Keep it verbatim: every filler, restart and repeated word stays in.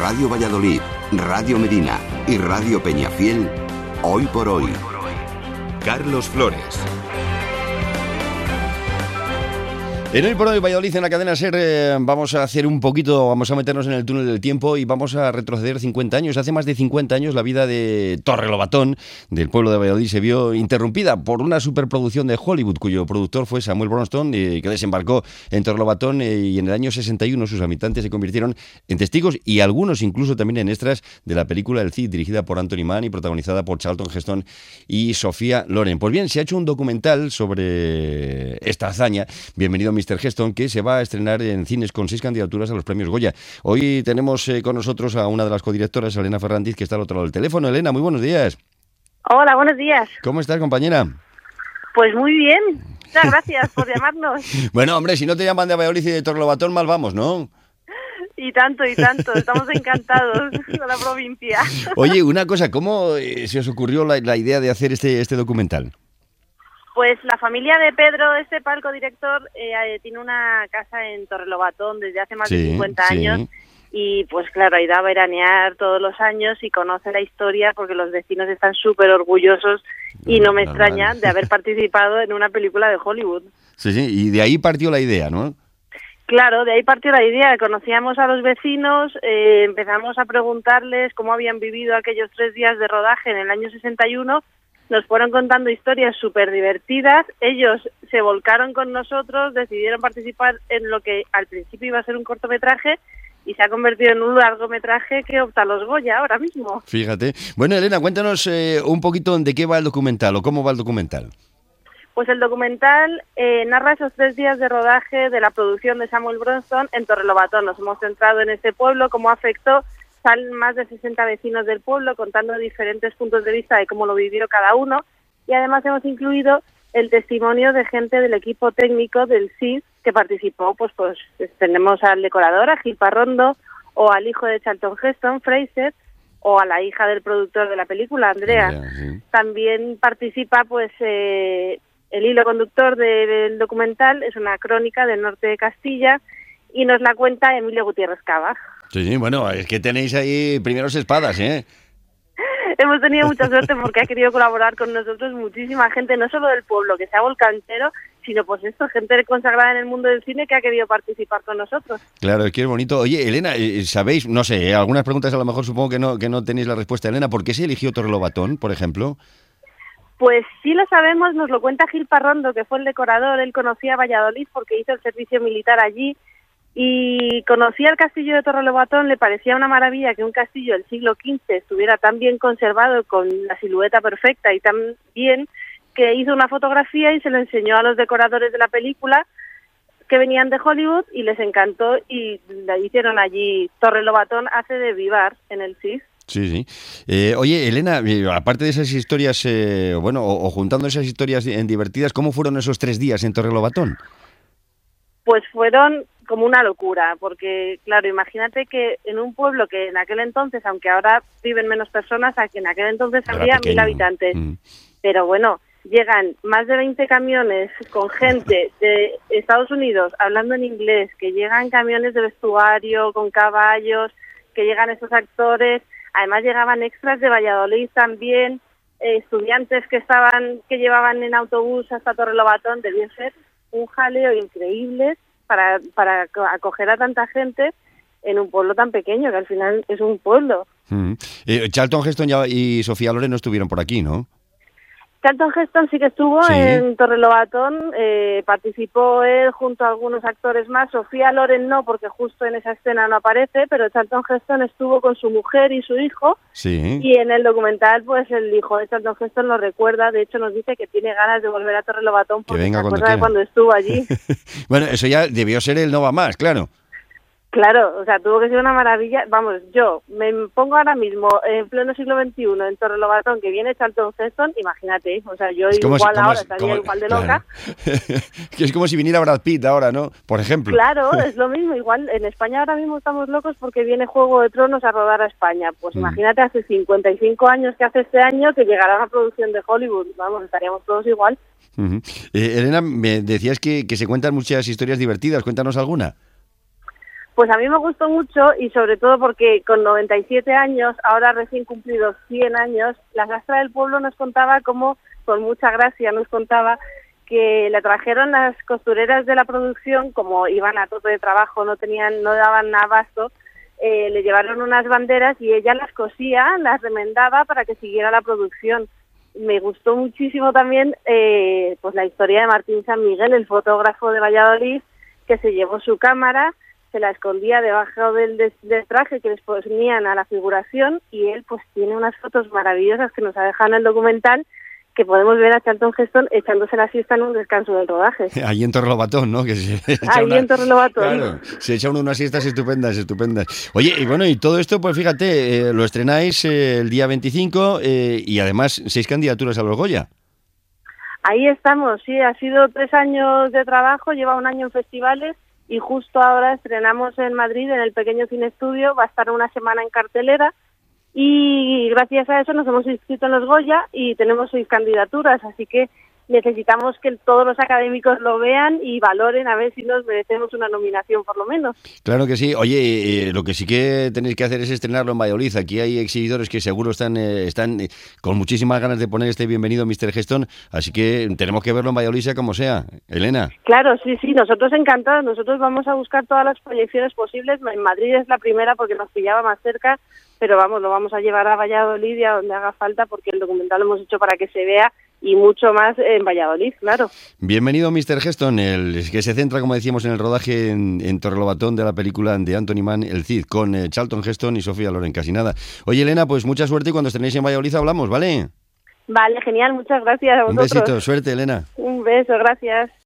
Radio Valladolid, Radio Medina y Radio Peñafiel, Hoy por Hoy. Carlos Flores. En Hoy por Hoy Valladolid, en la cadena SER, eh, vamos a hacer un poquito, vamos a meternos en el túnel del tiempo y vamos a retroceder cincuenta años. Hace más de cincuenta años la vida de Torrelobatón, del pueblo de Valladolid, se vio interrumpida por una superproducción de Hollywood, cuyo productor fue Samuel Bronston, eh, que desembarcó en Torrelobatón eh, y en el año sesenta y uno sus habitantes se convirtieron en testigos y algunos incluso también en extras de la película El Cid, dirigida por Anthony Mann y protagonizada por Charlton Heston y Sofía Loren. Pues bien, se ha hecho un documental sobre esta hazaña. Bienvenido, mister Heston, que se va a estrenar en cines con seis candidaturas a los premios Goya. Hoy tenemos eh, con nosotros a una de las codirectoras, Elena Ferrandiz, que está al otro lado del teléfono. Elena, muy buenos días. Hola, buenos días. ¿Cómo estás, compañera? Pues muy bien. Muchas gracias por llamarnos. Bueno, hombre, si no te llaman de Valladolid y de Torrelobatón, mal vamos, ¿no? Y tanto, y tanto. Estamos encantados con la provincia. Oye, una cosa, ¿cómo eh, se os ocurrió la, la idea de hacer este, este documental? Pues la familia de Pedro, este palco director, eh, tiene una casa en Torrelobatón desde hace más sí, de cincuenta sí. años y pues claro, ha ido a veranear todos los años y conoce la historia porque los vecinos están súper orgullosos y no me Normal. extraña de haber participado en una película de Hollywood. Sí, sí, y de ahí partió la idea, ¿no? Claro, de ahí partió la idea. Conocíamos a los vecinos, eh, empezamos a preguntarles cómo habían vivido aquellos tres días de rodaje en el año sesenta y uno. Nos fueron contando historias súper divertidas, ellos se volcaron con nosotros, decidieron participar en lo que al principio iba a ser un cortometraje y se ha convertido en un largometraje que opta a los Goya ahora mismo. Fíjate. Bueno, Elena, cuéntanos eh, un poquito de qué va el documental o cómo va el documental. Pues el documental eh, narra esos tres días de rodaje de la producción de Samuel Bronston en Torrelobatón. Nos hemos centrado en este pueblo, cómo afectó. Salen más de sesenta vecinos del pueblo contando diferentes puntos de vista de cómo lo vivió cada uno y además hemos incluido el testimonio de gente del equipo técnico del Cid que participó, pues pues tenemos al decorador, a Gil Parrondo, o al hijo de Charlton Heston, Fraser, o a la hija del productor de la película, Andrea. Andrea, sí. También participa pues eh, el hilo conductor de, del documental, es una crónica del norte de Castilla y nos la cuenta Emilio Gutiérrez Cava. Sí, sí, bueno, es que tenéis ahí primeros espadas, ¿eh? Hemos tenido mucha suerte porque ha querido colaborar con nosotros muchísima gente, no solo del pueblo, que se ha volcado entero, sino pues esto, gente consagrada en el mundo del cine que ha querido participar con nosotros. Claro, es que es bonito. Oye, Elena, ¿sabéis? No sé, ¿eh? Algunas preguntas a lo mejor supongo que no, que no tenéis la respuesta. Elena, ¿por qué se eligió Torrelobatón, por ejemplo? Pues sí lo sabemos, nos lo cuenta Gil Parrondo, que fue el decorador, él conocía Valladolid porque hizo el servicio militar allí, y conocía el castillo de Torrelobatón, le parecía una maravilla que un castillo del siglo quince estuviera tan bien conservado, con la silueta perfecta y tan bien, que hizo una fotografía y se lo enseñó a los decoradores de la película que venían de Hollywood y les encantó y le hicieron allí Torrelobatón hace de Vivar en el Cid. Sí, sí. Eh, oye, Elena, eh, aparte de esas historias, eh, bueno, o, o juntando esas historias en divertidas, ¿cómo fueron esos tres días en Torrelobatón? Pues fueron como una locura, porque claro, imagínate que en un pueblo que en aquel entonces, aunque ahora viven menos personas, aquí en aquel entonces Era había pequeño. mil habitantes, Mm. pero bueno, llegan más de veinte camiones con gente de Estados Unidos hablando en inglés, que llegan camiones de vestuario con caballos, que llegan esos actores, además llegaban extras de Valladolid también, eh, estudiantes que estaban, que llevaban en autobús hasta Torrelobatón, debió ser un jaleo increíble para, para acoger a tanta gente en un pueblo tan pequeño, que al final es un pueblo. Mm. Eh, Charlton Heston ya- y Sofía Loren no estuvieron por aquí, ¿no? Charlton Heston sí que estuvo Sí. en Torrelobatón, eh, participó él junto a algunos actores más. Sofía Loren no, porque justo en esa escena no aparece, pero Charlton Heston estuvo con su mujer y su hijo, Sí. y en el documental pues el hijo de Charlton Heston lo recuerda, de hecho nos dice que tiene ganas de volver a Torrelobatón porque venga se cuando acuerda de quiera. cuando estuvo allí. Bueno, eso ya debió ser el No Va Más, claro. Claro, o sea, tuvo que ser una maravilla. Vamos, yo me pongo ahora mismo en pleno siglo veintiuno en Torrelobatón, que viene Charlton Heston, imagínate, o sea, yo Es como igual si- como ahora si- estaría como- igual de claro. loca. Que es como si viniera Brad Pitt ahora, ¿no? Por ejemplo. Claro, es lo mismo, igual en España ahora mismo estamos locos porque viene Juego de Tronos a rodar a España. Pues Mm. imagínate hace cincuenta y cinco años que hace este año que llegará una producción de Hollywood, vamos, estaríamos todos igual. Ujú. Eh, Elena, me decías que, que se cuentan muchas historias divertidas, cuéntanos alguna. Pues a mí me gustó mucho y sobre todo porque con noventa y siete años, ahora recién cumplidos cien años, la Sastra del Pueblo nos contaba cómo, con mucha gracia nos contaba, que le trajeron las costureras de la producción, como iban a tope de trabajo, no tenían, no daban abasto, eh, le llevaron unas banderas y ella las cosía, las remendaba para que siguiera la producción. Me gustó muchísimo también eh, pues la historia de Martín San Miguel, el fotógrafo de Valladolid, que se llevó su cámara, se la escondía debajo del, del traje que les ponían a la figuración, y él pues tiene unas fotos maravillosas que nos ha dejado en el documental, que podemos ver a Charlton Heston echándose la siesta en un descanso del rodaje. Ahí en Torrelobatón, ¿no? Que se echa Ahí una... en Torrelobatón. Claro, se echa uno unas siestas estupendas, estupendas. Oye, y bueno, y todo esto, pues fíjate, eh, lo estrenáis eh, el día veinticinco eh, y además seis candidaturas a los Goya. Ahí estamos, sí, ha sido tres años de trabajo, lleva un año en festivales y justo ahora estrenamos en Madrid, en el Pequeño Cine Estudio, va a estar una semana en cartelera. Y gracias a eso nos hemos inscrito en los Goya y tenemos seis candidaturas, así que necesitamos que todos los académicos lo vean y valoren a ver si nos merecemos una nominación por lo menos. Claro que sí. Oye, eh, lo que sí que tenéis que hacer es estrenarlo en Valladolid. Aquí hay exhibidores que seguro están eh, están eh, con muchísimas ganas de poner este Bienvenido mister Heston, así que tenemos que verlo en Valladolid sea como sea. Elena. Claro, sí, sí, nosotros encantados. Nosotros vamos a buscar todas las proyecciones posibles. En Madrid es la primera porque nos pillaba más cerca, pero vamos, lo vamos a llevar a Valladolid y a donde haga falta, porque el documental lo hemos hecho para que se vea y mucho más en Valladolid, claro. Bienvenido mister Heston, el que se centra, como decíamos, en el rodaje en, en Torrelobatón de la película de Anthony Mann, El Cid, con eh, Charlton Heston y Sofía Loren Casinada. Oye, Elena, pues mucha suerte y cuando estréis en Valladolid hablamos, ¿vale? Vale, genial, muchas gracias a vosotros. Un besito, suerte, Elena. Un beso, gracias.